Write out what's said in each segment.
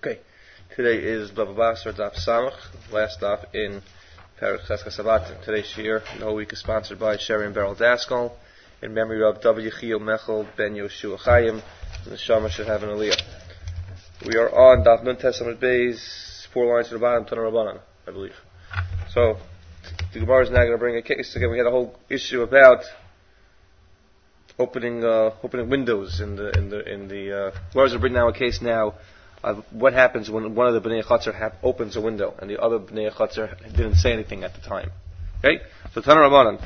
Okay, today is Bava Basra Daf Samach, last daf in Perek Cheska Sabat. Today's Shir, the whole week, is sponsored by Sherry and Beryl Daskal in memory of W. Chiyil Mechel Ben Yoshua Chaim, and the Shama should have an aliyah. We are on Daf Nun Testament Bays, 4 lines to the bottom, Tana Rabbanan, I believe. So, the Gemara is now going to bring a case again. We had a whole issue about opening windows in the Gemara is going to bring now a case now of what happens when one of the Bnei Chatzar opens a window and the other Bnei Chatzar didn't say anything at the time. Okay? So Tana Rabbanan,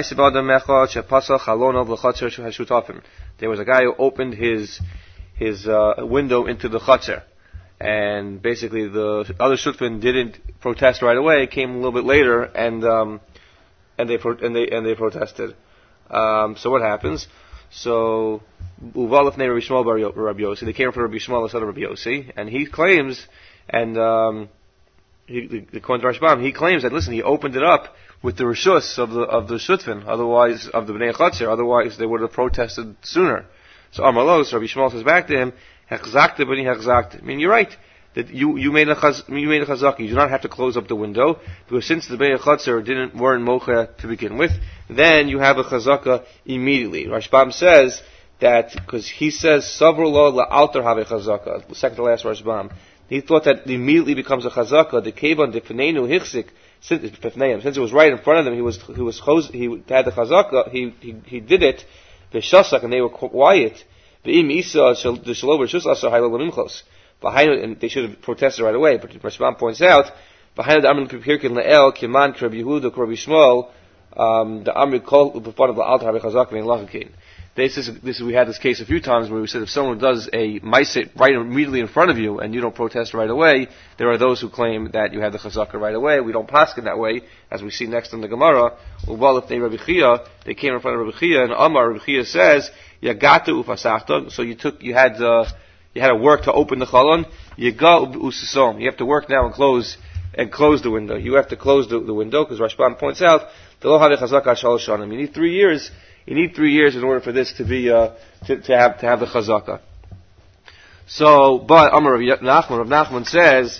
there was a guy who opened his window into the Chatzar, and basically the other Shutfin didn't protest right away. It came a little bit later, and they protested. So what happens? So Uvalef Nei Rabbi Shmuel Bar Rabbi Yossi, they came from Rabbi Shmuel, the son of Rabbi Yossi, and he claims, and according to Rashbam, he claims that listen, he opened it up with the rishus of the Shutfin, otherwise of the Bnei Chatzar, otherwise they would have protested sooner. So Amalos, Rabbi Shmuel says back to him, Hechzakte b'ni hechzakte. I mean, you're right that you made a chazaka. You do not have to close up the window, because since the Bnei Chatzar weren't mocha to begin with, then you have a chazaka immediately. Rashbam says that because he says Savru lo la'alter have a chazaka, the second to last Rashbam. He thought that immediately becomes a chazaka. The kevan defneinu hichzik, since it was right in front of them, he had the chazaka. He did it. The shasak, and they were quiet. The isa the shalover shus asa hayla lamimchos. And they should have protested right away. But Rashbam points out, behind the Amrin Kirkin Le'el, Kiman, Krab Yehuda, Krab Yishmael, the Amri Kol, part of the Altar HaBechazak, and Lachakin. We had this case a few times where we said if someone does a maisit right immediately in front of you and you don't protest right away, there are those who claim that you have the chazaka right away. We don't paskin that way, as we see next in the Gemara. Well, if they Rabbi Chia, they came in front of Rabbi Chia, and Amar Rabbi Chia says, Yagatu ufasachta, so you had to work to open the chalon. You have to work now and close the window. You have to close the window, because Rashbam points out, you need 3 years. You need 3 years in order for this to be to have the chazaka. So, but Amar Rav Nachman says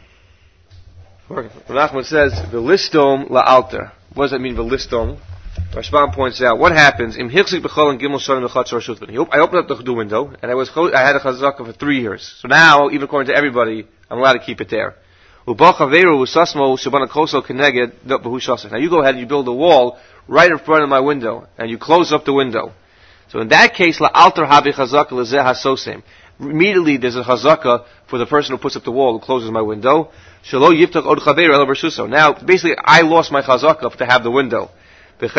the listom la'alter. What does that mean? The listom. Rashbam points out what happens. I opened up the window and I had a chazaka for 3 years. So now, even according to everybody, I'm allowed to keep it there. Now you go ahead and you build a wall right in front of my window, and you close up the window. So in that case, immediately there's a chazaka for the person who puts up the wall, who closes my window. Now, basically, I lost my chazaka to have the window. And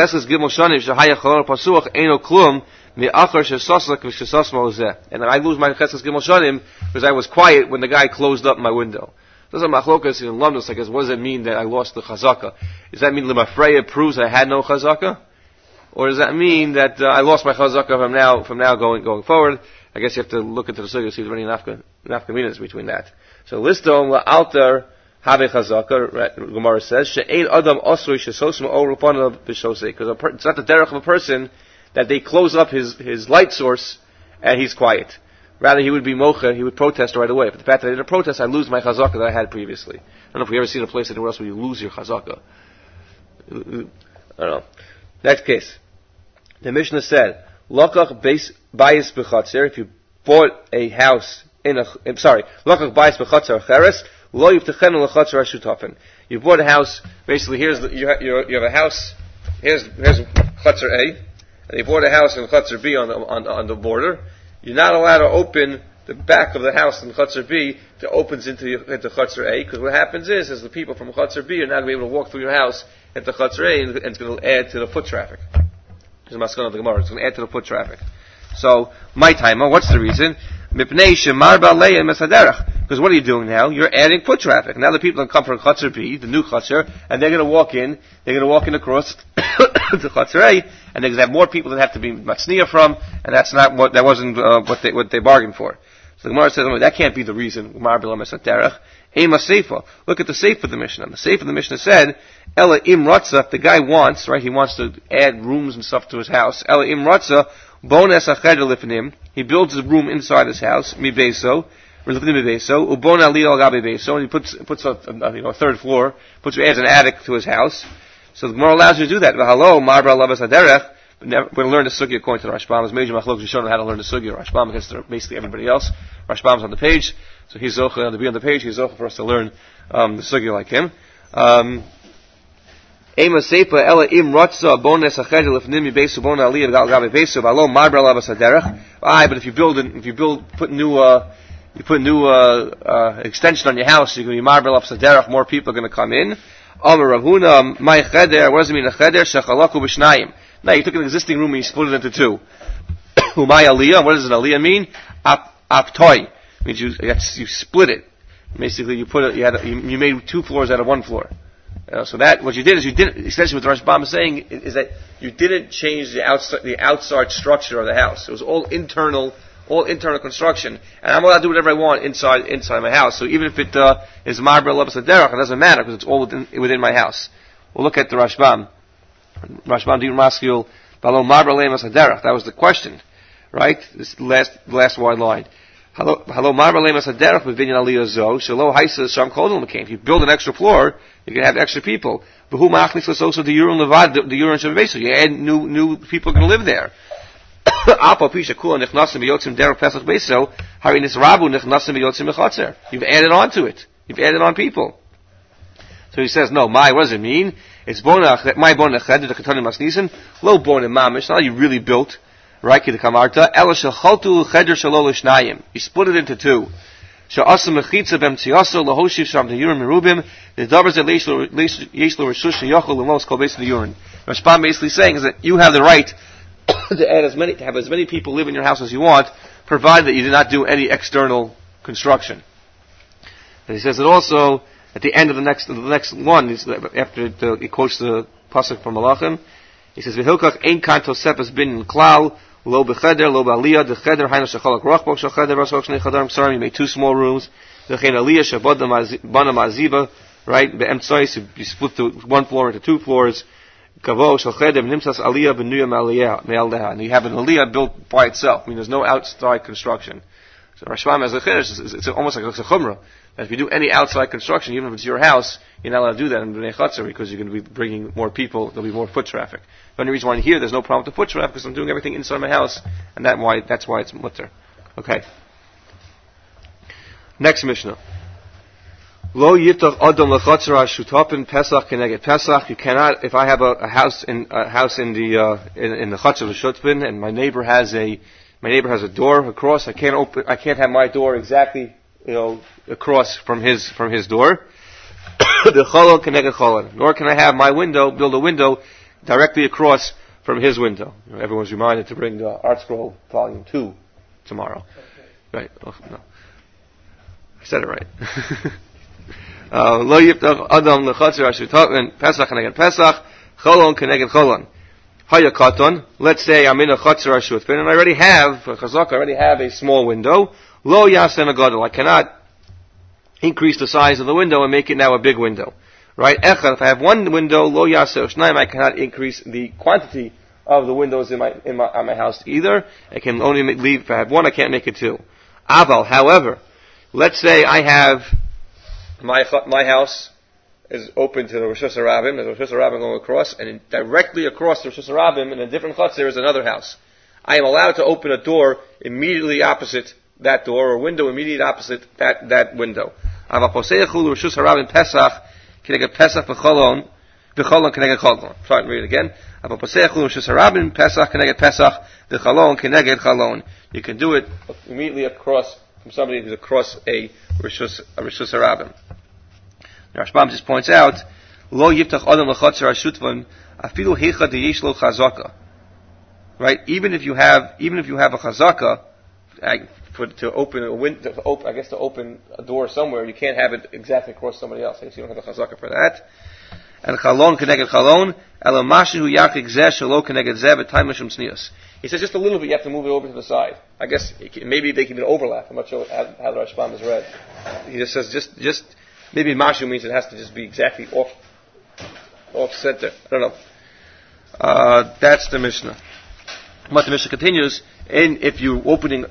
then I lose my cheskes gimel shanim because I was quiet when the guy closed up my window. There's a machlokas in London, I guess, what does it mean that I lost the chazaka? Does that mean Lemafreya proves I had no chazaka? Or does that mean that I lost my chazaka from now going forward? I guess you have to look into the sugya to see if there's any nafkaminas between that. So listom la'alter have chazaka, Gemara says, she'ein adam osroi shesosma o rupana b'shosei, because it's not the derech of a person that they close up his light source and he's quiet. Rather, he would be mocha, he would protest right away. But the fact that I didn't protest, I lose my chazaka that I had previously. I don't know if we've ever seen a place anywhere else where you lose your chazaka. I don't know. Next case. The Mishnah said, Lokach bayis b'chatzir, if you bought a house Lokach bayis b'chatzir cheres, lo yivtechenu l'chatzir hashutafin. You bought a house, basically you have a house, here's chatzir A, and you bought a house in chatzir B on the border. You're not allowed to open the back of the house in Chatzar B that opens into Chatzar A, because what happens is the people from Chatzar B are not going to be able to walk through your house into Chatzar A, and it's going to add to the foot traffic. This is Maskana of the Gemara. It's going to add to the foot traffic. So, my timer, what's the reason? Because what are you doing now? You're adding foot traffic. Now the people that come from Chatzar B, the new Chatzar, and they're going to walk in across to Chatzar A, and they're going to have more people that have to be matzniya from, and that wasn't what they bargained for. So the Gemara says, that can't be the reason. Look at the seif of the Mishnah. The seif of the Mishnah said, Ela im ratza, if the guy wants, right, he wants to add rooms and stuff to his house. Ela im ratza, bones acheder lifnim, he builds a room inside his house, mi beso, So ubona aliyah al gabe beso, and he puts a third floor, adds an attic to his house. So the Gemara allows you to do that. V'halo marbra lavas haderech. We're going to learn the sugya according to the Rashbam. There's major machlokes showing how to learn the sugya. Rashbam against basically everybody else. Rashbam's on the page, so he's zocha to be on the page. He's zocha for us to learn the sugya like him. Ema seipa ela im rotza bones achedel ifnim yibesu bona aliyah gal gabe besu v'halo marbra lavas haderech. But if you put new extension on your house, you're going to be marbel up saderach, more people are going to come in. Amar Rav Huna, my cheder, what does it mean a cheder? Shechalaku b'shnayim. Now you took an existing room and you split it into two. Umay aliyah, what does an aliyah mean? Aptoy, means you split it. Basically you made two floors out of one floor. So that, what you did is essentially what the Rashbam is saying is that you didn't change the outside structure of the house. It was all internal construction, and I'm allowed to do whatever I want inside my house. So even if it is marbra lebas haderech, it doesn't matter because it's all within my house. We'll look at the Rashbam. Rashbam didn't maskil balo marbra lebas haderech. That was the question, right? This last wide line. Hello marbra lebas haderech with binyan aliyah zo shelo haisa sham kodol mekain. If you build an extra floor, you can have extra people. But who machnis also the urine levad the urine shavesa? You add new people going to live there. You've added on to it. You've added on people. So he says, no, what does it mean? It's bonach, my bonach, the katanim masnisen, low bonach mamish, not you really built, right? You split it into two. Rashbam basically saying is that you have the right to have as many people live in your house as you want, provided that you do not do any external construction. And he says that also at the end of the next one, after he quotes the pasuk from Malachim, he says v'hilkach ein kan tosefes bin klal lo becheder lo b'aliyah the cheder hainu shechalak rochbok shecheder rasok shnei chadarim ksarim. You made two small rooms. The chen aliyah shebana maziva, right? Be'emtsois you split one floor into two floors. And you have an aliyah built by itself. I mean, there's no outside construction. So Rashbam has a chiddush. It's almost like a chumrah. That if you do any outside construction, even if it's your house, you're not allowed to do that in Bnei Chatzar because you're going to be bringing more people. There'll be more foot traffic. The only reason why here there's no problem with the foot traffic because I'm doing everything inside my house, and that's why it's mutter. Okay. Next Mishnah. Lo yitach adam lechatzar shutapin Pesach keneged Pesach. You cannot. If I have a house in the chatzar of shutpin, and my neighbor has a door across. I can't have my door exactly, across from his door. The chalon keneged chalon. Nor can I have my build a window directly across from his window. Everyone's reminded to bring the Art Scroll Volume 2 tomorrow. Right? Oh, no, I said it right. Lo yiftach adam lechatzar shutapin Pesach keneged Pesach chalon keneged chalon. Hayakaton. Let's say I'm in a chatzar shutpin and I already have a small window. Lo yasen agadol. I cannot increase the size of the window and make it now a big window. Right? Echad. If I have one window, lo yaser shnaim. I cannot increase the quantity of the windows in my house either. I can only leave. If I have one, I can't make it two. Aval. However, let's say I have my house is open to the Rosh Hashanah. There's a Rosh Hashanah going across, and directly across the Rosh Hashanah in a different chutz there is another house. I am allowed to open a door immediately opposite that door, or a window immediately opposite that window. I'm trying to read it again. You can do it immediately across from somebody who's across a Rosh Hashanah. Rashbam just points out, Lo yiftach adam lechatzar hashutvan afilu hecha deyesh lo chazaka. Right? Even if you have a chazaka, to open a door somewhere, you can't have it exactly across somebody else. I guess you don't have a chazaka for that. And chalon keneged chalon, ela mashu yachik zeh shelo keneged zeh b'tayim l'shum tznius. He says just a little bit, you have to move it over to the side. I guess maybe they can overlap. I'm not sure how the Rashbam is read. He just says just maybe mashu means it has to just be exactly off center. I don't know. That's the Mishnah. But the Mishnah continues, And if you're opening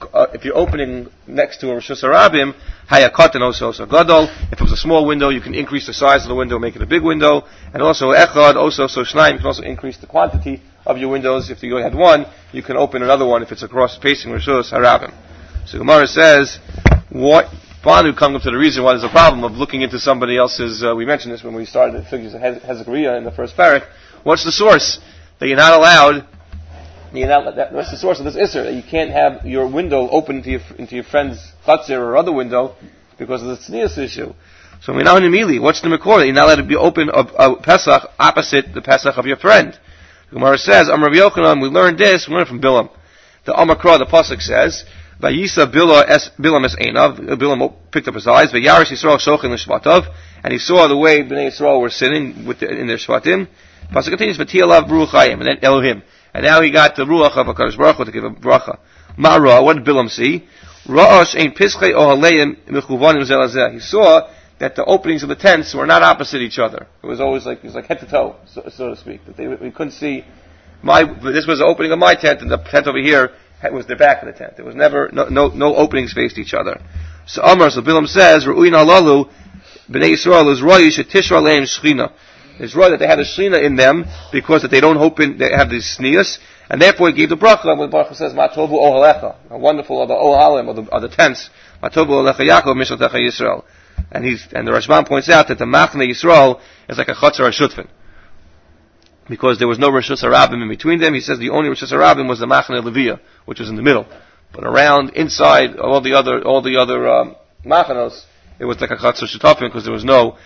next to a Rishus Harabim, hayakatan also gadol. If it was a small window, you can increase the size of the window, make it a big window. And also echad, also so shnaim, you can also increase the quantity of your windows. If you only had one, you can open another one if it's across facing Rishus Harabim. So Gemara says, what? Banu comes up to the reason why there's a problem of looking into somebody else's. We mentioned this when we started the figures of Hezekiah in the first parak. What's the source that you're not allowed? What's the source of this issur that you can't have your window open into your friend's chatzir or other window because of the tznius issue? So we now in Emili, what's the makor that you're not allowed to be open of Pesach opposite the Pesach of your friend? The Gemara says, Amar Rabbi Yochanan, we learned from Bilam. The Amakra, the pasuk says, Vayisa Bilam es Einav, Bilam picked up his eyes, Vayarish Yisrael Shochin l'Shvatav, and he saw the way Bnei Yisrael were sitting in their Shvatim. Pasuk continues, V'tialav Baruch Hayim, and then Elohim. And now he got the Ruach of HaKadosh Baruch Hu to give a bracha. Ma'ra, what did Bilam see? Ra'ash ein pischei ohaleim mechuvanim zel hazeh. He saw that the openings of the tents were not opposite each other. It was always like head to toe, so to speak. That we couldn't see this was the opening of my tent, and the tent over here was the back of the tent. There was never no openings faced each other. So Bilam says, Ru'in halalu b'nei Yisrael is royish etishra leim shchina. It's right that they have a shechina in them because that they don't open, they have these sneas, and therefore he gave the bracha. When the bracha says, "Matovu ohalecha," wonderful are the ohalim or the tents. Matovu ohalecha Yaakov mishaltecha Yisrael, and the Rashbam points out that the Machne Yisrael is like a chatzar hashutfin because there was no Rishus Harabim in between them. He says the only Rishus Harabim was the Machne Leviyah, which was in the middle, but around inside all the other machanos, it was like a chatzar shutafin because there was no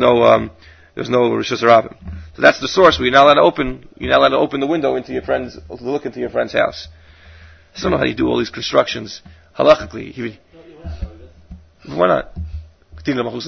Rishus Harabim. So that's the source where you're not allowed to open the window to look into your friend's house. I don't know how you do all these constructions halachically. Why not? But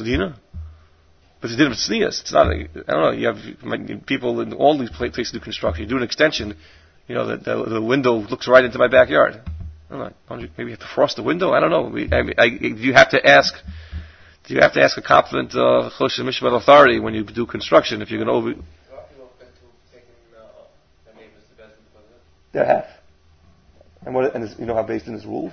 it's a different sneas. It's not. I don't know. You have people in all these places do construction. You do an extension. The window looks right into my backyard. I don't know. Maybe you have to frost the window. I don't know. You have to ask. Do you have to ask a competent Choshen Mishpat authority when you do construction if you're going to over? They have. And you know how based in this rule?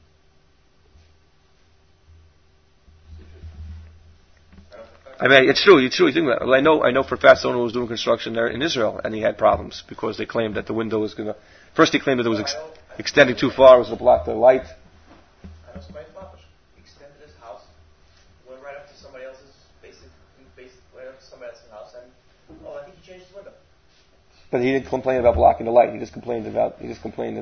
I mean, it's true. You think that. Well, I know for a fact someone who was doing construction there in Israel, and he had problems because they claimed that the window was going to. First, he claimed that it was extending too far, it was going to block the light. But he didn't complain about blocking the light. He just complained about the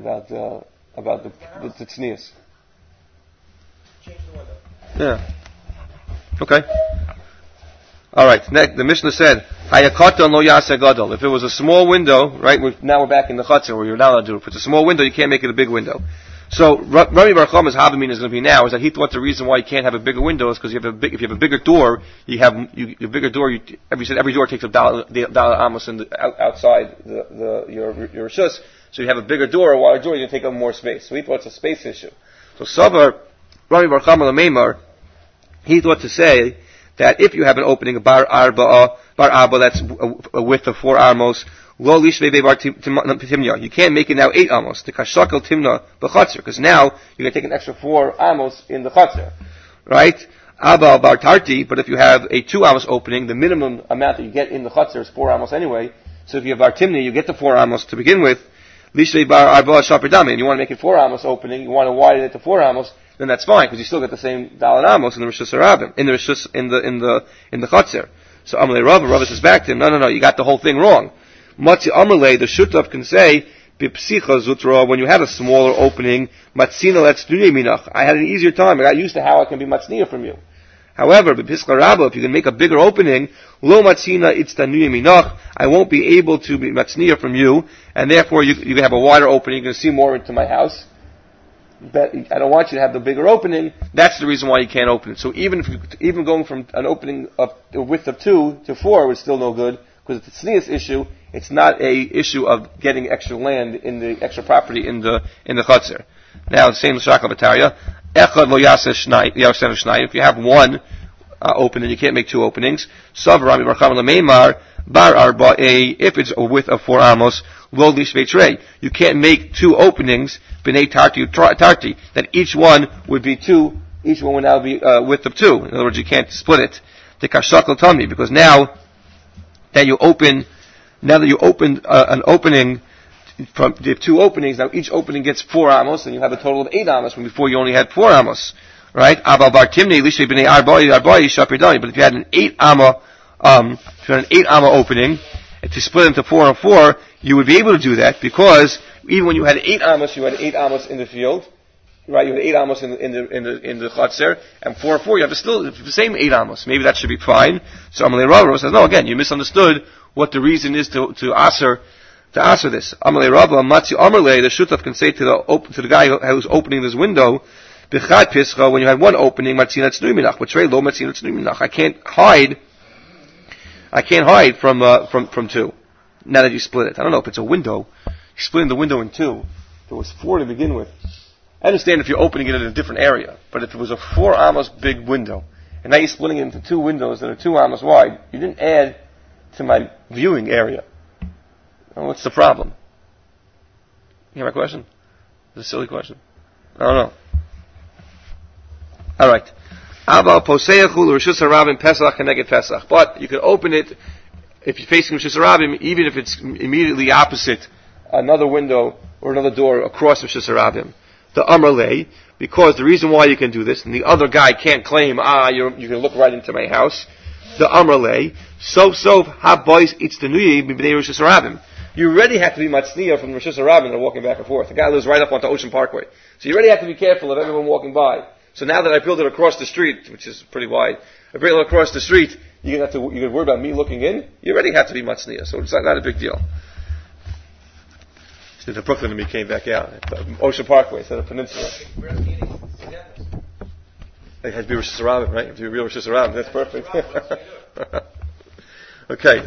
tznius. Change the window. Yeah. Okay. All right. Next, the Mishnah said, "Hayakatan lo yaseh gadol." If it was a small window, right? Now we're back in the chutzner where you're not allowed to do it. If it's a small window, you can't make it a big window. So Rami Bar Chama's Havamin is going to be now is that he thought the reason why you can't have a bigger window is because if you have a bigger door, your bigger door. Every door takes up dollar amos outside your shus. So you have a bigger door, a wider door, you take up more space. So he thought it's a space issue. So Savar Rami Bar Chama Lameimar, he thought to say that if you have an opening of bar arba, that's a width of 4 amos. Lo lishvei bar timna. You can't make it now 8 amos. The kashakel timna b'chatzir, because now you're going to take an extra 4 amos in the chatzir, right? Abba bar tarti. But if you have a 2 amos opening, the minimum amount that you get in the chatzir is 4 amos anyway. So if you have bar timna, you get the 4 amos to begin with. Lishvei bar arba shaperdami, and you want to make it 4 amos opening, you want to widen it to 4 amos, then that's fine because you still get the same daled amos in the rishus harabim, in the chatzir. So Amalei Rava says back to him, no, you got the whole thing wrong. Matzi Amalei, the shutav can say, Bipsicha zutra, when you have a smaller opening, Matzina let's do minach. I had an easier time. I got used to how I can be matzniya from you. However, Bipiska Rabba, if you can make a bigger opening, Lo Matzina it's tanuya minach, I won't be able to be matzniya from you, and therefore you can have a wider opening, you're going to see more into my house. But I don't want you to have the bigger opening. That's the reason why you can't open it. So even going from an opening of a width of 2 to 4 was still no good, because it's a tznius issue. It's not a issue of getting extra land in the extra property in the chutzner. Now the same shakal b'tarya. Echad lo yaseh shnai. If you have one opening, you can't make 2 openings. Sav Rami Bar Chama lemeimar bar arba if it's a width of 4 amos, lo lishvei trei. You can't make 2 openings, b'nei tarti, that each one would now be width of 2. In other words, you can't split it. The kashakal tummy, because now that you opened an opening from the 2 openings, now each opening gets 4 amos, and you have a total of 8 amos, when before you only had 4 amos. Right? But if you had an 8 amma opening, and to split into 4 and 4, you would be able to do that, because even when you had 8 amos, you had 8 amos in the field, right? You had 8 amos in the chutzner, and 4 and 4, you have the same 8 amos. Maybe that should be fine. So Amalei Rava says, no, again, you misunderstood what the reason is to answer this. Amalei Rava, Matzi Amalei, the shutaf can say to the guy who's opening this window, B'chad pischa, when you had one opening, Matzina Tznuy Minach, but Trey Lo Matzina Tznuy Minach. I can't hide from 2. Now that you split it. I don't know if it's a window. You're splitting the window in 2. There was 4 to begin with. I understand if you're opening it in a different area, but if it was a 4 amos big window, and now you're splitting it into 2 windows that are 2 amos wide, you didn't add to my viewing area. Well, what's the problem? You hear my question? It's a silly question. I don't know. Alright. But you can open it if you're facing Rishus Harabim, even if it's immediately opposite another window or another door across Rishus Harabim. The Amrlei, because the reason why you can do this, and the other guy can't claim, you can look right into my house. The Amrlei, ha-bois itztenuyi b'bnei Rishus Harabim. You already have to be matzniya from Rishus Harabim and walking back and forth. The guy lives right up onto Ocean Parkway. So you already have to be careful of everyone walking by. So now that I build it across the street, which is pretty wide, I build it across the street, you're going to worry about me looking in. You already have to be matzniya, so it's not a big deal. So the Brooklyn and me came back out. Ocean Parkway instead of Peninsula. It has to be Rosh Hashanah, right? It has to be real Rosh Hashanah. That's perfect. Okay.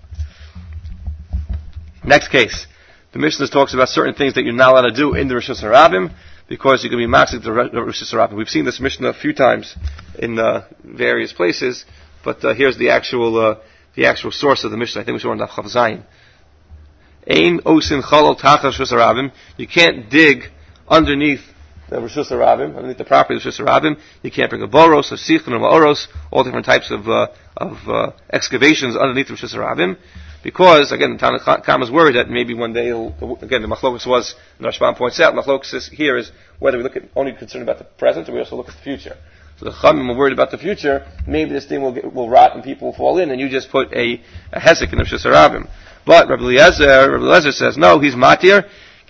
Next case. The Mishnah talks about certain things that you're not allowed to do in the Rosh Hashanah, because you can be matzik the Rosh Hashanah. We've seen this Mishnah a few times in various places, but here's the actual source of the Mishnah. I think we should on Daf Chav Zayin. Ein osin chalal tachas Rosh Hashanah. You can't dig underneath the Rosh Hashanah, underneath the property of Rosh Hashanah. You can't bring a boros, a sichon, or ma'oros, all different types of excavations underneath Rosh Hashanah. Because, again, the Tanna Kamma is worried that maybe one day again, the Machlokas was, and Rashbam points out, Machlokas here is whether we look at only concerned about the present, or we also look at the future. So the Chamim are worried about the future, maybe this thing will rot and people will fall in, and you just put a hezek in the Rosh Hashanah. But Rabbi Eliezer says, no, he's matir,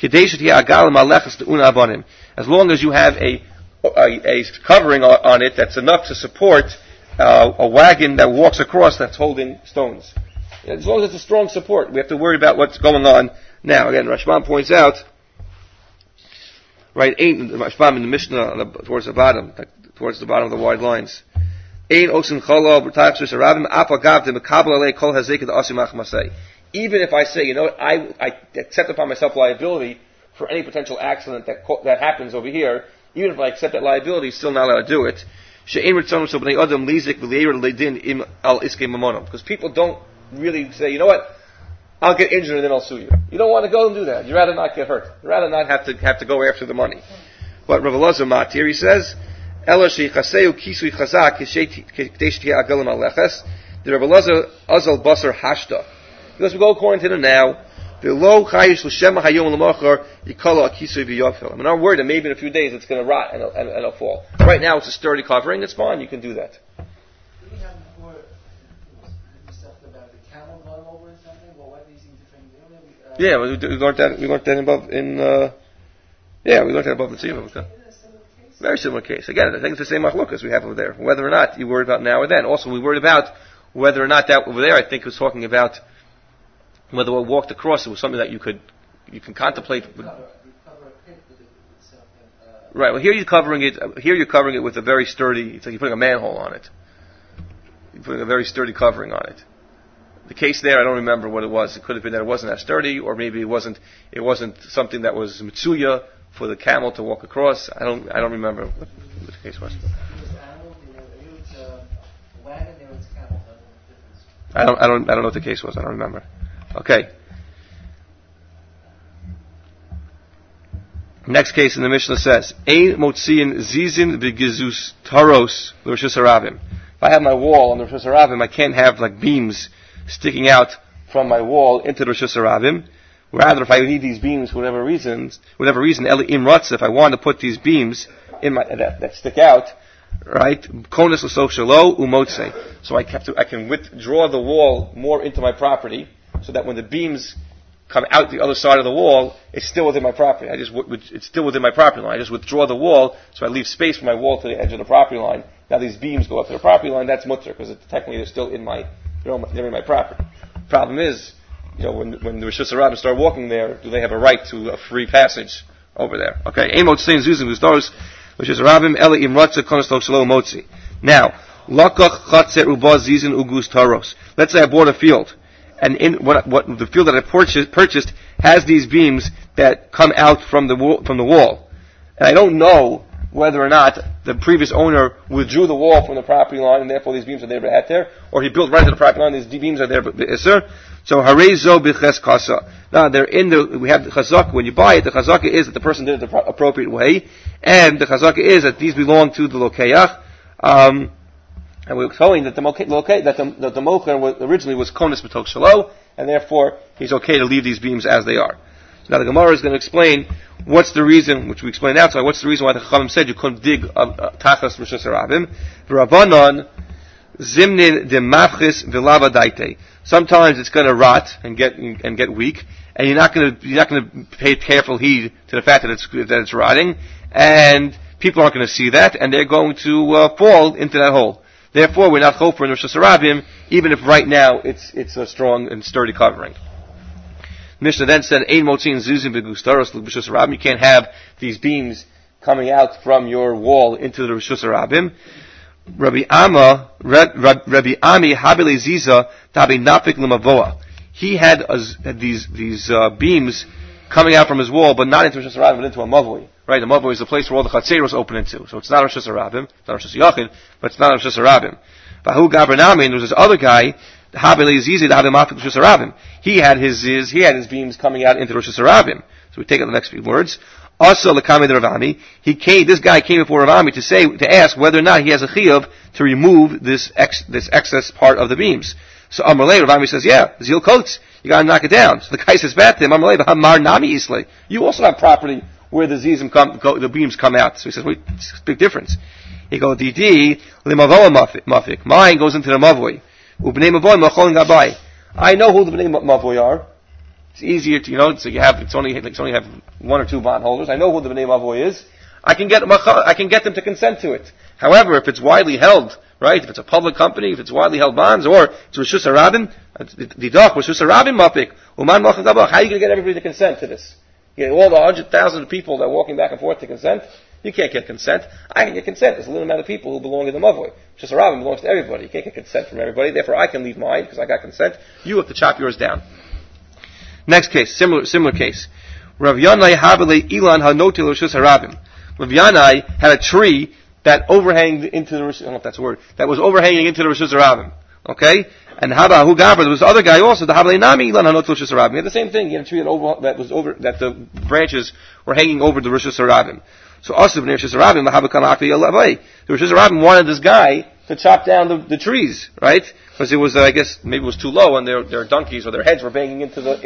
as long as you have a covering on it that's enough to support a wagon that walks across that's holding stones. As long as it's a strong support, we have to worry about what's going on now. Again, Rashbam points out, right, Rashbam in the Mishnah towards the bottom of the wide lines. Even if I say, I accept upon myself liability for any potential accident that happens over here, even if I accept that liability, still not allowed to do it. Because people don't really say, you know what, I'll get injured and then I'll sue you. You don't want to go and do that. You'd rather not get hurt. You'd rather not have to go after the money. But Rav Elazar Matir, he says, the Rav Elazar Azal Basar Hashta. Because we go according to the now, I'm not worried that maybe in a few days it's going to rot and it'll fall. Right now it's a sturdy covering, it's fine, you can do that. Yeah, we learned that above in Tzivah. Very similar case. Again, I think it's the same machlokas we have over there. Whether or not you worried about now or then. Also, we worried about whether or not that over there, I think it was talking about whether we walked across it was something that you can contemplate. Right. Well, here you're covering it with a very sturdy. It's like you're putting a manhole on it. You're putting a very sturdy covering on it. The case there, I don't remember what it was. It could have been that it wasn't that sturdy, or maybe it wasn't something that was mitsuya for the camel to walk across. I don't remember what the case was. I don't know what the case was. I don't remember. Okay. Next case in the Mishnah says, Ein motziin zizin v'gizus taros l'Rosh Hashanah. If I have my wall on the Rosh Hashanah, I can't have like beams sticking out from my wall into the Rosh Hashanah. Rather, if I need these beams for whatever reason, Eli Imratz, if I want to put these beams in my that stick out, right? Konis l'soch shelo umotze. So I can withdraw the wall more into my property, so that when the beams come out the other side of the wall, it's still within my property. It's still within my property line. I just withdraw the wall, so I leave space for my wall to the edge of the property line. Now these beams go up to the property line. That's mutter because technically they're still in my, they're in my property. Problem is, when the Rosh Hashanah start walking there, do they have a right to a free passage over there? Okay. Now, let's say I bought a field. And in what the field that I purchased has these beams that come out from the wall, and I don't know whether or not the previous owner withdrew the wall from the property line, and therefore these beams are there but there, or he built right to the property line. These beams are there but iser. So harezo b'ches kasa. Now we have the chazaka. When you buy it, the chazaka is that the person did it the appropriate way, and the chazaka is that these belong to the lokeach. And we were telling that the mocher originally was konis b'tok shelo, and therefore he's okay to leave these beams as they are. So now the Gemara is going to explain what's the reason, which we explained outside, what's the reason why the Chachamim said you couldn't dig tachas Rosh Hashanah. V'Rabbanan zimnin demafchis v'lava daite. Sometimes it's going to rot and get weak, and you're not going to pay careful heed to the fact that it's rotting, and people aren't going to see that, and they're going to fall into that hole. Therefore, we're not chofer in Rosh Hashanah, even if right now it's a strong and sturdy covering. Mishnah then said, "Ein motzin zuzim begustaros l'Rosh Hashanah." You can't have these beams coming out from your wall into the Rosh Hashanah. Rabbi Ami habile ziza tabi napik l'mavoa. He had these beams coming out from his wall, but not into Rosh Hashanah, but into a mavoi. Right, the mavoi is the place where all the chatzeros open into. So it's not Rosh Hashanah, it's not Rosh Hashanah, but it's not Rosh Hashanah. Vahu Gabernami, and there was this other guy, he had his beams coming out into Rosh Hashanah. So we take out the next few words. Also, this guy came before Rav Ami to ask whether or not he has a chiyuv to remove this excess part of the beams. So Amalei, Rav Ami says, yeah, zil coats, you gotta knock it down. So the guy says back to him, Amalei, v'hamar nami islay. You also have property where the beams come out. So he says, wait, it's a big difference. He goes, Didi, limavoa mafik. Mine goes into the mavoi. Ubnei mavoi macholin gabai. I know who the bnei mavoi are. It's easier to, so it's only have one or two bondholders. I know who the bnei mavoi is. I can get them to consent to it. However, if it's widely held, right, if it's a public company, if it's widely held bonds, or it's Rosh Hashanah, the doc, Rosh Hashanah mafik, uman macholin gabai. How are you going to get everybody to consent to this? You get all the 100,000 people that are walking back and forth to consent. You can't get consent. I can get consent. There's a little amount of people who belong in the mavoi. Just a rabbin belongs to everybody. You can't get consent from everybody. Therefore, I can leave mine because I got consent. You have to chop yours down. Next case, similar case. Rav Yanai habele ilan hanotil Rosh Hashanah. Rav Yanai had a tree that overhanged into the I don't know if that's a word. That was overhanging into the Rosh Hashanah. Okay. And Haba Hu Gaber, there was the other guy also, the Habele Nami Ilan Hanot Rosh Hashanah. He had the same thing. He had a tree that the branches were hanging over the Rosh Hashanah. So also the Rosh Hashanah, the Rosh Hashanah wanted this guy to chop down the trees, right? Because it was, I guess, maybe it was too low, and their donkeys or their heads were banging into the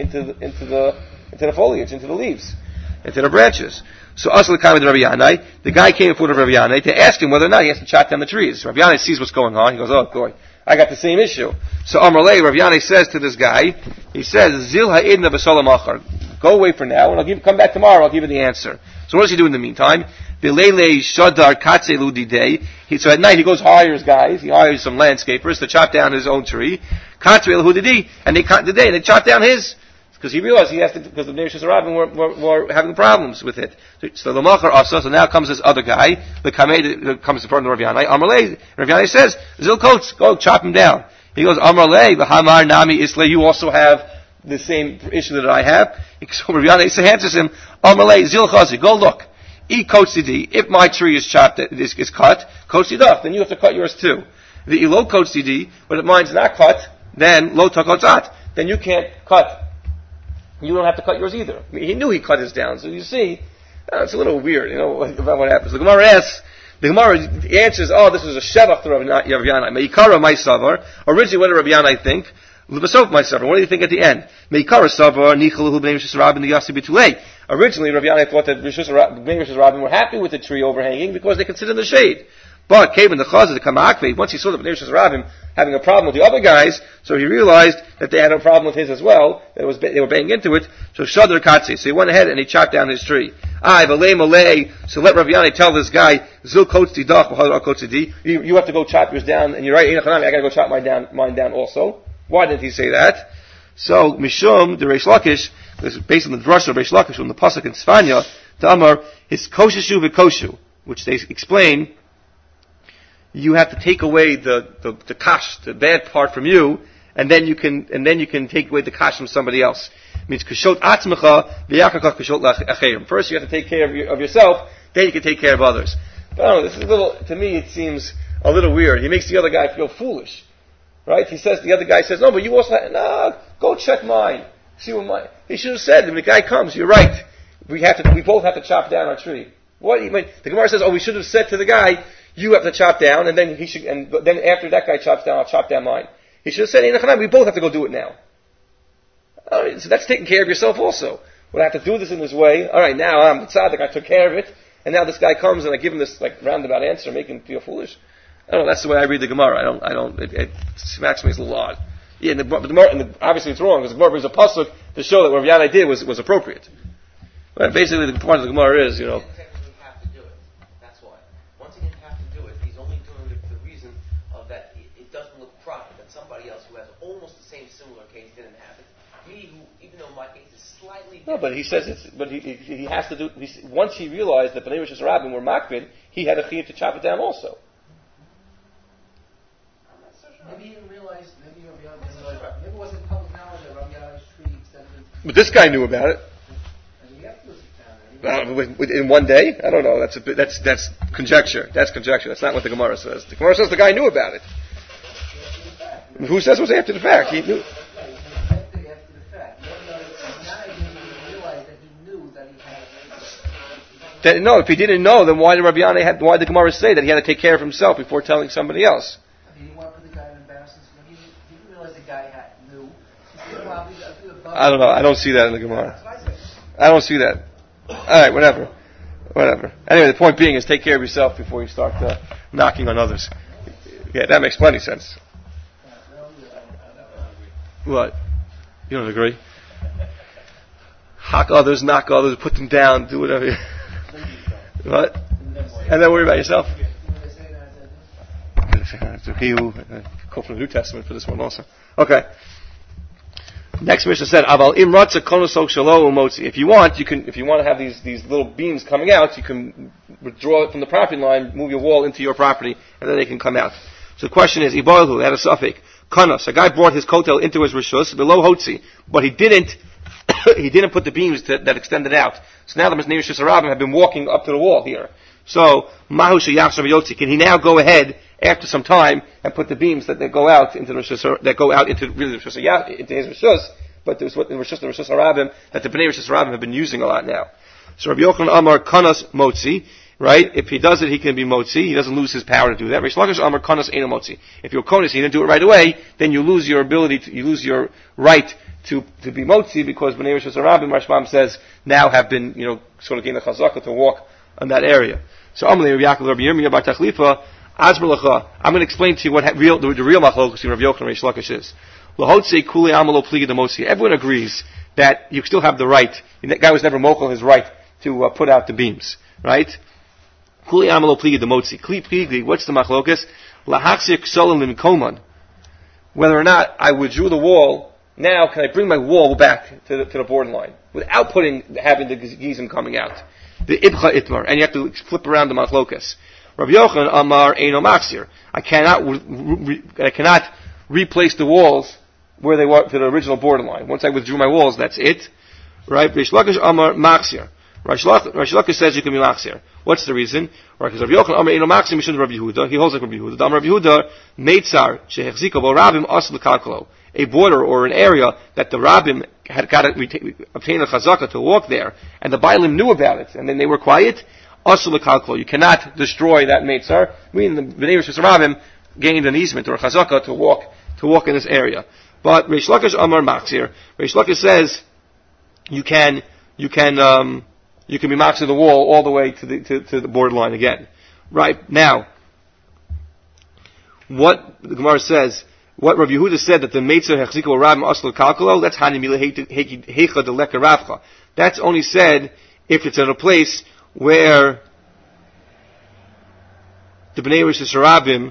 foliage, into the leaves, into the branches. So also the comment of Rabbi Yanai, the guy came in front of Rabbi Yanai to ask him whether or not he has to chop down the trees. Rabbi Yanai sees what's going on. He goes, oh boy, I got the same issue. So Amalei, Rav Yanai says to this guy, he says, Zil ha'idna b'solam achar. Go away for now, and come back tomorrow, I'll give you the answer. So what does he do in the meantime? Bilele shadar katzelu didei. So at night he goes hires guys, he hires some landscapers to chop down his own tree. Katzelu didei, and they chop down his. Because he realized he has to, because the Bnei Hashanah were having problems with it. So the Machar Asa, so now comes this other guy, the Kamei, that comes in front of Rav Yanai. Amalei, Rav Yanai says, Zil Kotes, go chop him down. He goes, Amalei, v'hamar nami islay, you also have the same issue that I have. So Rav Yanai answers him, Amalei, Zil Chazi, go look. E Kotzi, if my tree is chopped, is cut, Kotzi, then you have to cut yours too. The Ilo Kotzi, but if mine's not cut, then lo takotzat. Then you can't cut. You don't have to cut yours either. I mean, he knew he cut his down. So you see, it's a little weird, about what happens. The Gemara asks, the Gemara answers, this is a shevach to Rav Yanai. Meikara my savar. Originally, what did Rav Yanai think? L'basov my savar. What do you think at the end? Meikara savar nichalahu b'nei Rishus Rabin the Yasi b'tulei. Originally, Rav Yanai thought that b'nei Rishus Rabin were happy with the tree overhanging because they considered the shade. But came in the chazah to Kamakve. Once he saw the b'nei Rishus Rabin having a problem with the other guys, so he realized that they had a problem with his as well. That they were banging into it. So shadar katsi. So he went ahead and he chopped down his tree. So let Rav Yanai tell this guy, Zil kotzi dach b'chadar kotzi di. You have to go chop yours down, and you're right. I got to go chop mine down also. Why didn't he say that? So Mishum the Reish Lakish, this is based on the drush of Reish Lakish from the pasuk in Tzfanya, to Amar his kosheshu v'koshu, which they explain. You have to take away the kash, the bad part from you, and then you can take away the kash from somebody else. It means kashot atzmecha v'yachakach kashot la'acherim. First you have to take care of yourself, then you can take care of others. But I don't know, this is to me it seems a little weird. He makes the other guy feel foolish. Right? The other guy says, no, but you also go check mine. See what mine. He should have said, when the guy comes, you're right. We both have to chop down our tree. What? The Gemara says, we should have said to the guy, you have to chop down, and then then after that guy chops down, I'll chop down mine. He should have said, we both have to go do it now. So that's taking care of yourself also. Well, I have to do this in this way. Alright, now I'm the tzaddik, I took care of it, and now this guy comes and I give him this roundabout answer, making him feel foolish. I don't know, that's the way I read the Gemara. It smacks me as a little odd. Yeah, obviously it's wrong, because the Gemara brings a pasuk to show that what Rav Yanai did was appropriate. But basically the point of the Gemara is, He didn't technically have to do it. That's why. Once he didn't have to do it, he's only doing it for the reason of that it doesn't look proper, that somebody else who has almost the same similar case didn't have it. Me, who, even though my case is slightly different. No, but he says he has to do, once he realized that Bnei Rishus Rabin were makbid, he had a chiyuv to chop it down also. Maybe he didn't realize, maybe it wasn't public knowledge that Rav Yanai's tree extended. But this guy knew about it. And you have to sit down. In one day? I don't know. That's conjecture. That's conjecture. That's not what the Gemara says. The Gemara says the guy knew about it. Who says it was after the fact? He knew. After the fact. Now he didn't realize that he knew that he had. No, if he didn't know, then why did Rabbi Yanai why did the Gemara say that he had to take care of himself before telling somebody else? He didn't want to put the guy in embarrassment. He didn't realize the guy knew. I don't know. I don't see that in the Gemara. I don't see that. Alright, whatever. Anyway, the point being is take care of yourself before you start knocking on others. Yeah, that makes plenty sense. What? You don't agree? Hock others, knock others, put them down, do whatever. What? And then worry about yourself. He who quote from the New Testament for this one also. Okay. Next Mishnah said, "Aval imratza konosok shalo umotzi." If you want to have these little beams coming out, you can withdraw it from the property line, move your wall into your property, and then they can come out. So the question is, iboilhu had a suffix konos. A guy brought his kotel into his rishus below hotzi, but he didn't put the beams that extended out. So now the Bnei Rishus Rabim have been walking up to the wall here. So mahu sheyachshav yotzi. Can he now go ahead after some time and put the beams that go out into the Rishus, that go out into really into his Rishus, but there's what the Rishus Rabim that the Bnei Rishus Rabim have been using a lot now. So Rabbi Yochanan Amar Kanas Motzi, right? If he does it, he can be Motzi. He doesn't lose his power to do that. Rish Lakish Amar Kanas Eino Motzi. If you're Konis, you didn't do it right away, then you lose your ability, you lose your right to be Motzi, because Bnei Rishus Rabim, Rashbam says, now have been, sort of gained the chazaka to walk on that area. So Amalei Rabbi Yaakov Rabbi Yirmiyah Bar Tachlifa, I'm going to explain to you what the real machlokes between Rabbi Yochanan and Rish Lakish is. Everyone agrees that you still have the right. That guy was never mochel his right to put out the beams, right? What's the machlokas? Whether or not I withdrew the wall, now can I bring my wall back to the borderline without having the gizim coming out? The ibcha itmar, and you have to flip around the machlokas. Rabbi Yochanan Amar Eino Machzir. I cannot replace the walls where they were to the original borderline. Once I withdrew my walls, that's it. Right? Rish Lakish Amar Machzir. Rav Lakish says you can be machzir. What's the reason? Right, because Rav Yochanan Amar Eino Machzir Mishum Rav Yehuda. He holds like Rav Yehuda. Dam Rav Yehuda Meitzar Shehechziko Bo Rabim Asl Kalkalo. A border or an area that the Rabbim had got to obtain a chazaka to walk there, and the Bailim knew about it, and then they were quiet. Asl Kalkalo. You cannot destroy that Meitzar. Meaning the Bnei Rishus Rabbim gained an easement or a chazaka to walk in this area. But Reish Lakish Amar Machzir. Reish Lakish says you can be machzir the wall all the way to the borderline again. Right now, what the Gemara says, what Rav Yehuda said that the Meitzar Hechziko Rabim Asl Kalkalo, that's Hani Mila Heicha Deleka Ravcha. That's only said if it's in a place where the Bnei Rishus Rabbim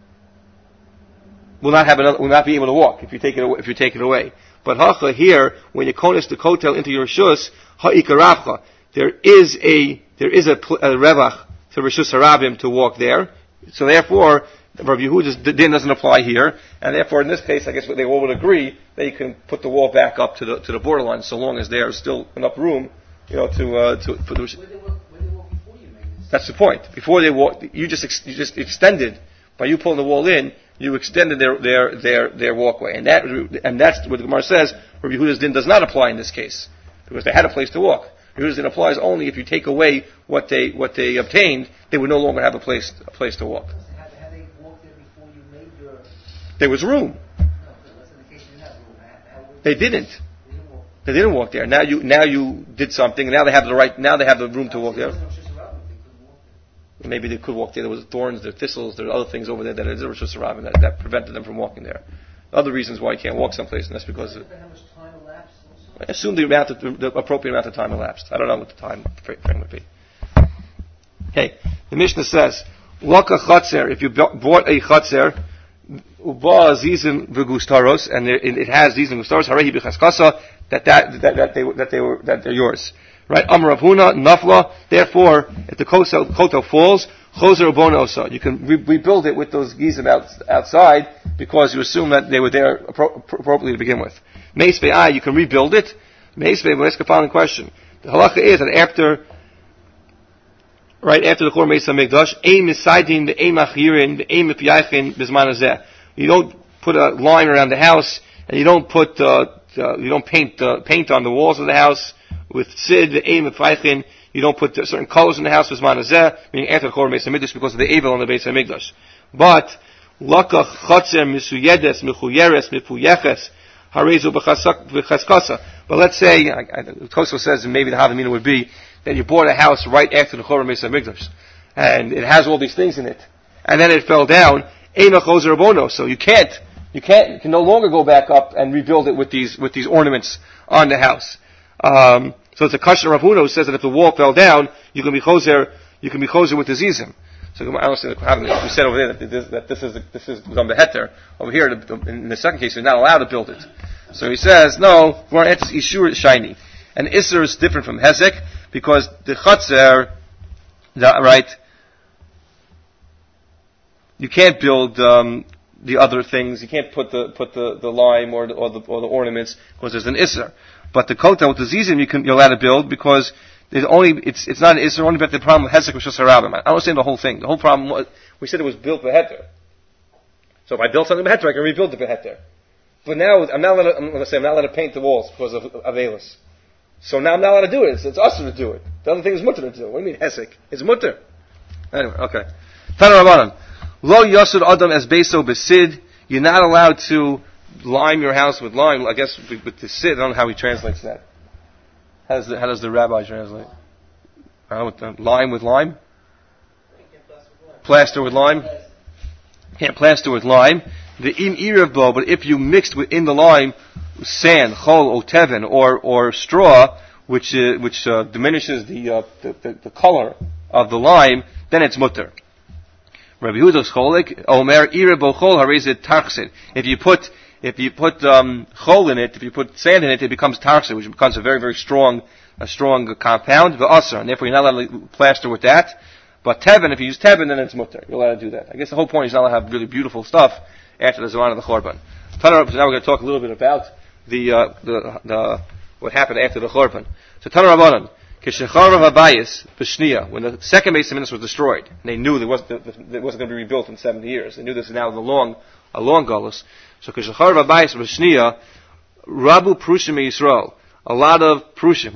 will not be able to walk if you take it away. But hacha here, when you konis the kotel into your rishus, ha'ikaravcha, there is a revach to rishus harabim to walk there. So therefore, Rav Yehuda's din doesn't apply here, and therefore in this case, I guess they all would agree that you can put the wall back up to the borderline, so long as there's still enough room, to put the. Where they walk before you made this? That's the point. Before they walk, you just extended by you pulling the wall in. You extended their walkway, and that's what the Gemara says. Rabbi Yehuda's din does not apply in this case because they had a place to walk. Rabbi Yehuda's din applies only if you take away what they obtained. They would no longer have a place to walk. Had they walked there before you made your? There was room. No, that's in the case you didn't have room. They didn't. They didn't walk. They didn't walk there. Now you did something, and now they have the right. Now they have the room to walk there. Maybe they could walk there. There was thorns, there were thistles, there were other things over there that is Rishus Harabim that prevented them from walking there. Other reasons why you can't walk someplace, and that's because how much time elapsed also? I assume the appropriate amount of time elapsed. I don't know what the time frame would be. Okay, the Mishnah says, Laka Chatzer, if you bought a Chatzer, Uba Zizim V'Gustaros, and it has Zizim Gustaros, Harehi B'Chaskasa, that they're yours. Right? Amar Rav Huna, Nafla, therefore, if the kotel falls, Choser Ubona Osa. You can rebuild it with those gizim outside, because you assume that they were there appropriately to begin with. Meis Be'ai, you can rebuild it. Meis Be'ai, we'll ask a following question. The halacha is that after the Chor Meis HaMikdash, Ein Misaidin, the Ein Machirin, the Ein Mipyachin, Bizman Hazeh. You don't put a line around the house, and you don't paint on the walls of the house, with sid, the aim of feichin, you don't put certain colors in the house with manazeh, meaning after the Chor Beis Hamikdash because of the evil on the Beis Hamikdash. But lakach chatzer misuyedes michuyeres mifuyeches harezu b'chaskasa. But let's say, Tosfos says, and maybe the Havamina would be that you bought a house right after the Chor Beis Hamikdash, and it has all these things in it, and then it fell down. Eina chozer abono. So you can no longer go back up and rebuild it with these ornaments on the house. So it's a question of Rav Huna who says that if the wall fell down, you can be choser with the zizim. So I don't see we said over there that this is on the heter. Over here, in the second case, you're not allowed to build it. So he says, no, it's ishur shiny. And Isser is different from Hezek, because the chatzer, you can't build, the other things, you can't put the lime or the ornaments, because there's an Isser. But the kotel with the zizim you're allowed to build because it's not an Isser only about the problem of Hezek Rishus Harabim. I don't understand the whole thing. The whole problem was, we said it was built beheter. So if I build something beheter, I can rebuild the beheter. But now I'm not allowed to paint the walls because of Avelis. So now I'm not allowed to do it. It's usher to do it. The other thing is mutter to do. What do you mean Hezek? It's mutter. Anyway, okay. Tana Rabbanan. Lo yasud adam as beso besid. You're not allowed to lime your house with lime. I guess with the sid. I don't know how he translates that. How does the rabbi translate? Lime with lime? Plaster with lime? Can't plaster with lime. The im irevbo, but if you mixed within the lime sand, chol or teven, or straw, which diminishes the color of the lime, then it's mutter. Rabbi Yehuda's cholik, Omer irebo chol harezit tarchsid. If you put chol in it, if you put sand in it, it becomes tarchsid, which becomes a very, very strong compound, v'asar, and therefore you're not allowed to plaster with that. But teven, if you use teven, then it's mutter. You're allowed to do that. I guess the whole point is not allowed to have really beautiful stuff after the Zaman of the Chorban. So now we're going to talk a little bit about the what happened after the Chorban. So Tana Rabbanan, Kishacharav Habayis B'Shniya, when the second Beis Hamikdash was destroyed, and they knew it wasn't going to be rebuilt in 70 years. They knew this is now a long galus. So Kishacharav Habayis B'Shniya, Rabu Prushim Yisrael, a lot of Prushim,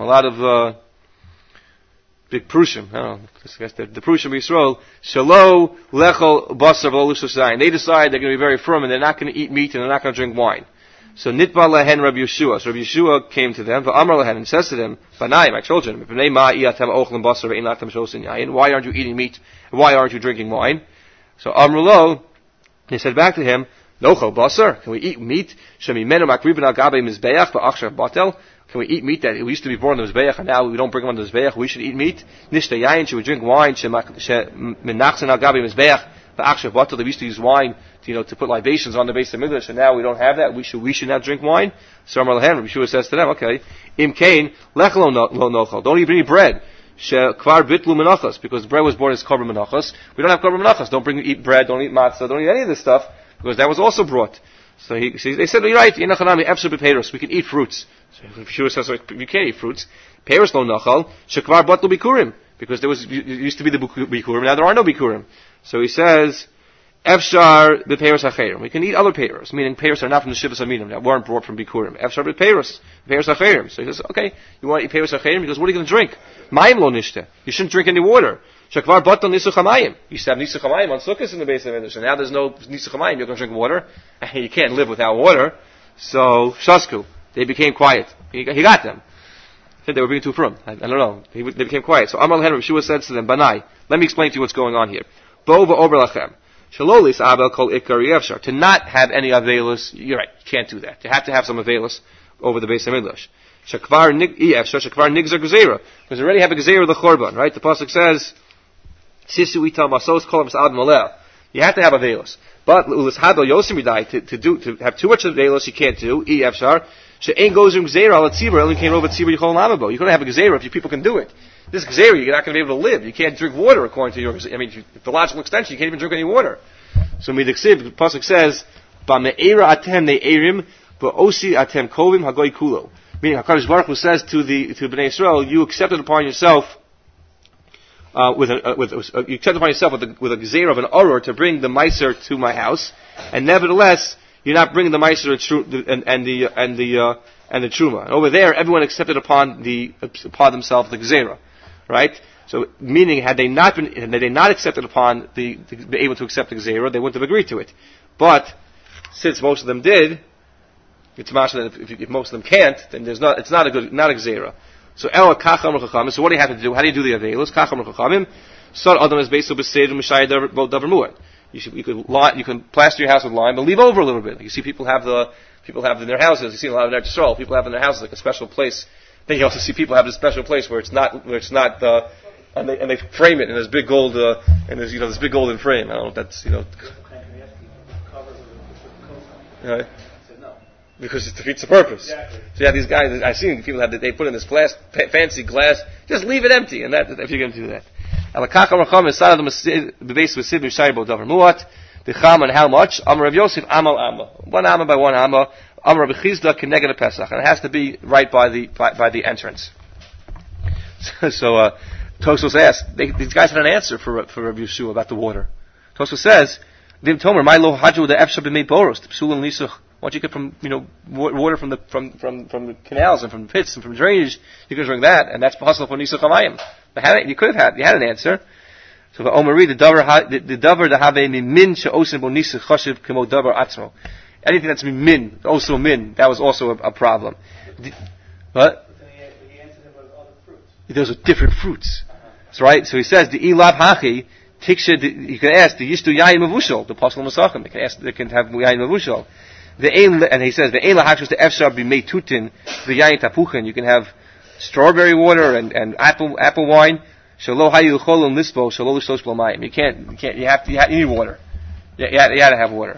big Prushim, I don't know, I guess the Prushim Yisrael, Shalo Lechol Basar V'Lo Lushosayim. They decide they're going to be very firm and they're not going to eat meat and they're not going to drink wine. So Nitba Lehen Rabbi Yeshua. So Rabbi Yeshua came to them, V'Amar Lehen, and says to them, Banai, my children, why aren't you eating meat? Why aren't you drinking wine? So Amrulo, they said back to him, Nocho Basar, can we eat meat? Shemimenu Makribin Al Gabe Mizbeach Ba'achshav Batel. Can we eat meat that we used to be born on the Mizbeach and now we don't bring them on the Mizbeach? We should eat meat. Nishta Yayin, should we drink wine? Menachsen Al Gabe Mizbeach Ba'achshav Batel. They used to use wine to put libations on the Beis Hamikdash, and now we don't have that. We should not drink wine. So Amar Lahem, Rabbi Yeshua says to them, okay, Im Kain Lech Lo Nochal. Don't even eat bread. Kvar Bitlu Menachos, because the bread was born as Korban Menachos. We don't have Korban Menachos. Don't eat bread. Don't eat matzah. Don't eat any of this stuff because that was also brought. So they said, you're right. We can eat fruits. So Yeshua says, you can't eat fruits. Peiros Lo Nochal. Shekvar Batlu Bikurim, because it used to be the Bikurim. Now there are no Bikurim. So he says, Efshar b'peiros hacherim. We can eat other peiros, meaning peiros are not from the Shivas Aminim, that weren't brought from Bikurim. Efshar b'peiros hacherim. So he says, okay, you want to eat peiros hacherim? He goes, what are you going to drink? Mayim lo nishte. You shouldn't drink any water. Shakvar batal nisuch hamayim. You used to have nisuch hamayim on Sukkot in the Beis Hamikdash, and now there's no nisuch hamayim. You're going to drink water. You can't live without water. So, shasku. They became quiet. He got them. I think they were being too firm. I don't know. They became quiet. So Amar Lahem, Yeshua said to them, Banai, let me explain to you what's going on here. Bo v'ober lachem. Shalolis abel kol ikari yefshar. To not have any avelis, you're right, you can't do that. You have to have some avelis over the Beis Hamikdash. Shakvar nigzar gezerah. Because they already have a gezerah of the Chorban, right? The pasuk says, Sisu ital masos kolam sa'ad maleh. You have to have avelis. But ulis habel yosim yidai, to have too much avelis you can't do. Yefshar. She'ein gozer gezerah al tzibur, elin kein rov tzibur yichol lamabo. You're going to have a gezerah if you people can do it. This Gezerah, you're not going to be able to live. You can't drink water according to your, the logical extension, you can't even drink any water. So Midiksiv, the pasuk says, Ba'me'era atem ne'erim, ba'osi atem kovim hagoy kulo. Meaning, HaKadosh Baruch Hu says to Bnei Yisrael, you accepted upon yourself, with a Gezerah of an Oror to bring the Meiser to my house, and nevertheless, you're not bringing the Meiser and the Truma. And over there, everyone accepted upon themselves the Gezerah. Right? So, meaning, had they not accepted upon be able to accept the Gezerah, they wouldn't have agreed to it. But, since most of them did, it's mashal that if most of them can't, then it's not a Gezerah. So, El Kacham Chachamim, so what do you have to do? How do you do the Avelos? Kacham Chachamim, Sar Adam is based on Beseder Mishai Davar Muad. You can plaster your house with lime, but leave over a little bit. You see people have in their houses, you see a lot of Eretz Yisrael, people have in their houses like a special place. Then you also see people have this special place where it's not, and they frame it in this big gold, this big golden frame. I don't know if that's, Right? Because it defeats the purpose. Exactly. So you have these guys, I've seen people they put in this fancy glass, just leave it empty, and that, if you're going to do that. And how much? Amar Rav Yosef, Amal Amma. One Amma by one Amma. Amar Rabbi Chizda Keneged a Pesach, and it has to be right by the entrance. So Tosfos asked, these guys had an answer for Rabbi Yeshua about the water. Tosfos says, Vim Tomer, my lo haju the efshar b'mei boros, the psul and nisuch. Once you get from water from the canals and from the pits and from drainage, you can drink that, and that's possible for nisuch hamayim. You had an answer. So the Omari, the davar the have min she'osin bo nisuch chashiv kemo davar atzmo. Anything that's min, also min, that was also a problem. What? He answered about other fruits. Those are different fruits. That's right. So he says the ilav hachi tiksha. You can ask the yishtu yayin mavushal, the apostle Masachim. They can have yayin mavushal. And he says the ein lahachshus the efshar b'mei tutin the yayin tapuchen. You can have strawberry water and apple wine. Shalo hayu cholon lisbo shalo l'shlosh b'lamayim. You need water. You had to have water.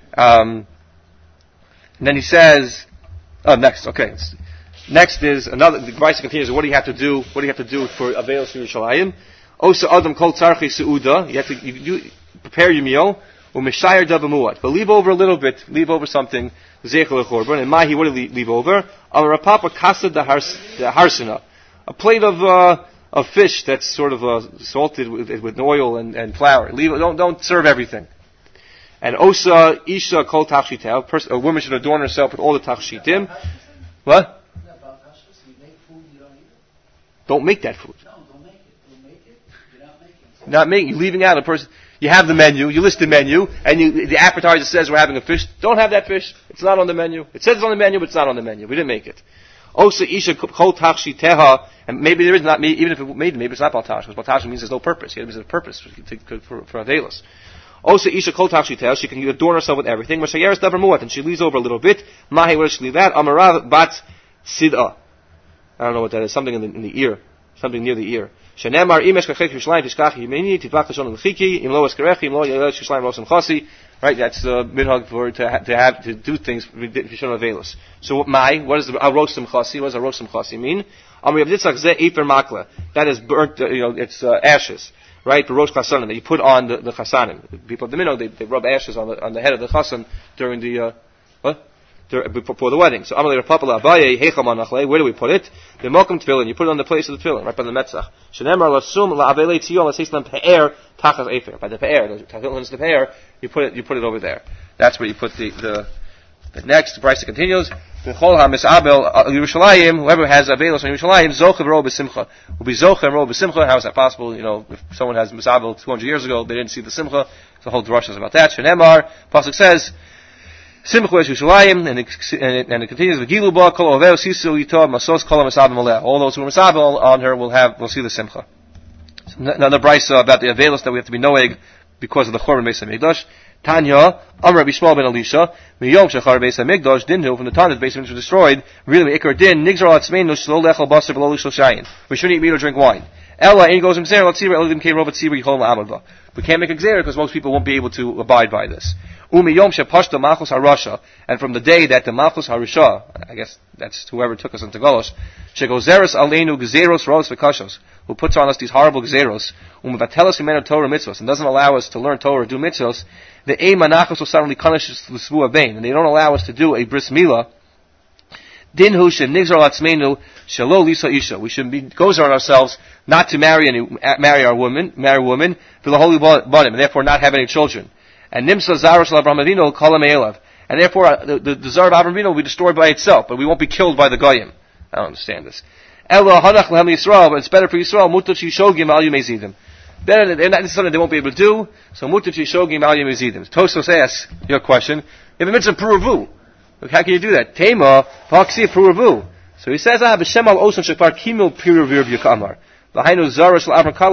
And then he says, next is another, the Gemara continues, what do you have to do for Avelos Yerushalayim? Osa Adam Kol Tzarchi Seuda, you have to prepare your meal, Umeshayar Davamuat, but leave over a little bit, leave over something, Zechel Chorban, and Mahi, what do you leave over? Amarapapa Kasa the Harsana, a plate of fish that's sort of salted with oil and flour. Don't serve everything. And osa isha kol tachshitah. A woman should adorn herself with all the tachshitim. What? Don't make that food. No, don't make it. Don't make it. You're not making it. Not making. You're leaving out a person. You have the menu. You list the menu, and the appetizer says we're having a fish. Don't have that fish. It's not on the menu. It says it's on the menu, but it's not on the menu. We didn't make it. Osa isha kol tachshiteha. And maybe there is not. Even if it made, maybe it's not baltash. Because baltash means there's no purpose. It means there's a purpose for avelos. Osa isha kol tachshiteha. She can adorn herself with everything. Mashayeres davar muat, and she leaves over a little bit. Mahi, where does she leave that? Amarav bat sid'ah. I don't know what that is. Something in the ear. Something near the ear. Shenemar imesh kachek Yerushalayim tishkach yimeni tivach lashon l'chiki im lo eskerechi im lo yelech Yerushalayim rosam chasi. Right, that's the minhag for to do things v'shon avelos. So what does the rosam chasi? What does a rosam chasi mean? Amri avditzach ze efer makla. That is burnt. It's ashes. Right, the rosh chasanim that you put on the chasanim. People of the minhag they rub ashes on the head of the chasan during the before the wedding. So Amalei Rapapala Abaye Heicham Anachle, where do we put it? The Mokum Tefillin, you put it on the place of the Tefillin, right by the Metzach. Shenemar Lasum La Avele Tzion Lasislam Pe'er Tachas Efer. By the Pe'er, the Tefillin is the Pe'er, you put it over there. That's where you put the next, the price continues. V'chol HaMisabel Yerushalayim, whoever has Avelos on Yerushalayim, Zoche V'ro B'Simcha. Will be Zoche and Ro B'Simcha. How is that possible? If someone has Misabel 200 years ago, they didn't see the Simcha. The whole drush is about that. Shenemar, Pasuk says, Simcha is Yerushalayim, and it continues with Giluba, Kol Oveo, Sisu, Yitob, Masos, Kol HaMisabel Maleh. All those who are Misabel on her will see the Simcha. Another brisa about the Avelos that we have to be noeg because of the Chorban Beis HaMikdash. Tanya, Amr Bishmal ben Elisha, Miyom Shechar Beis HaMikdash, Dinhu, from the time that the Beis HaMikdash was destroyed, really Ikar Din, Nigzar Atzmeinu, Shlo Lechel Basar V'lo Lishlo Shayin. We shouldn't eat meat or drink wine. Ella, and he goes from Zera, let's see, Elim Kei Rovat Tzibri Yicholom La'amad. We can't make a Xer because most people won't be able to abide by this. Umi Yom Shepashta Malchus HaRasha, and from the day that the Malchus HaRasha, I guess that's whoever took us into Golosh, Shegozeros Aleinu Gzeros Ros V'Kashos, who puts on us these horrible Gzeros, Umvatelas Imenu Torah Mitzvos, and doesn't allow us to learn Torah or do Mitzvos, the Eim Manachos will suddenly punish us with Svua Bain, and they don't allow us to do a Bris Milah. Dinhu Shenigzar Atzmeinu Shelo Lisa Isha. We should be gozer on ourselves not to marry a woman for the holy banim, and therefore not have any children. And Nimsa Zaros Avraham Avinu Kol Me'elav. And therefore the Zar of Avraham Avinu will be destroyed by itself, but we won't be killed by the Goyim. I don't understand this. Ela Hanach Lehem Yisrael, but it's better for Yisrael. Mutat Shishogim Al Yumezidim. Better, this is something they won't be able to do. So Mutat Shishogim Al Yumezidim. Tosfos asks your question. If it means a puravu, how can you do that? Tema Paksi puravu. So he says, B'Shem Al Osan Shekvar Kimil Puravu Ykamar. Meaning, you have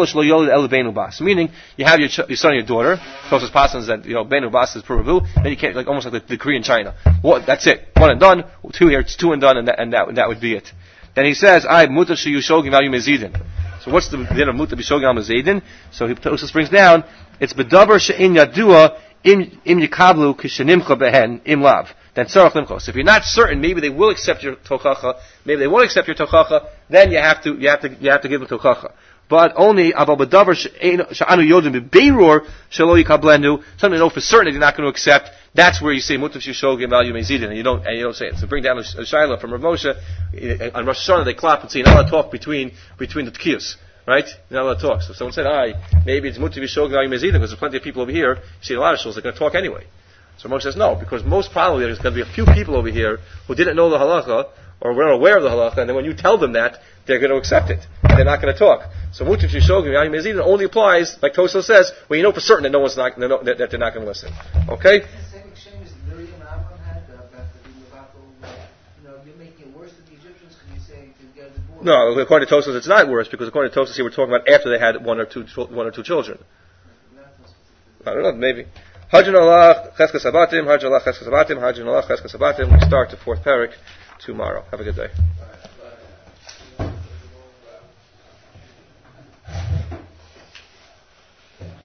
your son and your daughter. Closest possible is that Benu Bas is Puravu. Then you can't almost like the decree in China. That's it, one and done. Two here, it's two and done, and that would be it. Then he says, Muta Sheyushogim Al Yumezidin. So what's the din of Muta B'Shogim Al Yumezidin? So he brings down. It's Bedavar She'in Yadua Im Yikablu Kishenimcha Behen Im Lav. Then Tzarach Limchos. If you're not certain, maybe they will accept your tochacha, maybe they won't accept your tochacha, then you have to give them tochacha. But only Abal B'Davar Sha'anu Yodim B'Beirur Shelo Yikablenu, something you know for certain that you're not going to accept. That's where you say Mutav Shishogim Al Yumezidin, and you don't say it. So bring down a Shaila from Rav Moshe on Rosh Hashanah. They clap and say, "You're not allowed to talk between the tkiyos." Right? You're not allowed to talk. So if someone said, maybe it's Mutav Shishogim Al Yumezidin because there's plenty of people over here. You see a lot of shuls they're going to talk anyway. So Moshe says no, because most probably there's going to be a few people over here who didn't know the halacha or were aware of the halacha, and then when you tell them that, they're going to accept it, and they're not going to talk. So Mutav Shishogim Al Yumezidin only applies, like Tosfos says, when you know for certain that that they're not going to listen. Okay? The same exchange as Miriam and Abraham had about you're making it worse than the Egyptians because you're saying to get a divorce. No, according to Tosfos, it's not worse because according to Tosfos, here we're talking about after they had one or two children. I don't know, maybe. Hajjan Allah Cheskas Sabatim, Hajjan Allah Cheskas Sabatim, Hajjan Allah Cheskas Sabatim. We start the fourth parak tomorrow. Have a good day.